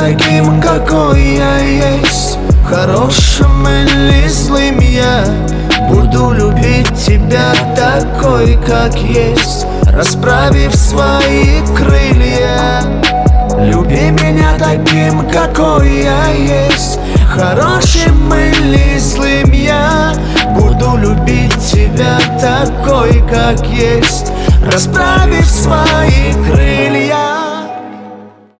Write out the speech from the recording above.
таким, какой я есть, хорошим или злым я буду любить тебя такой, как есть, расправив свои крылья. Люби меня таким, какой я есть, хорошим или злым я буду любить тебя такой, как есть, расправив свои крылья.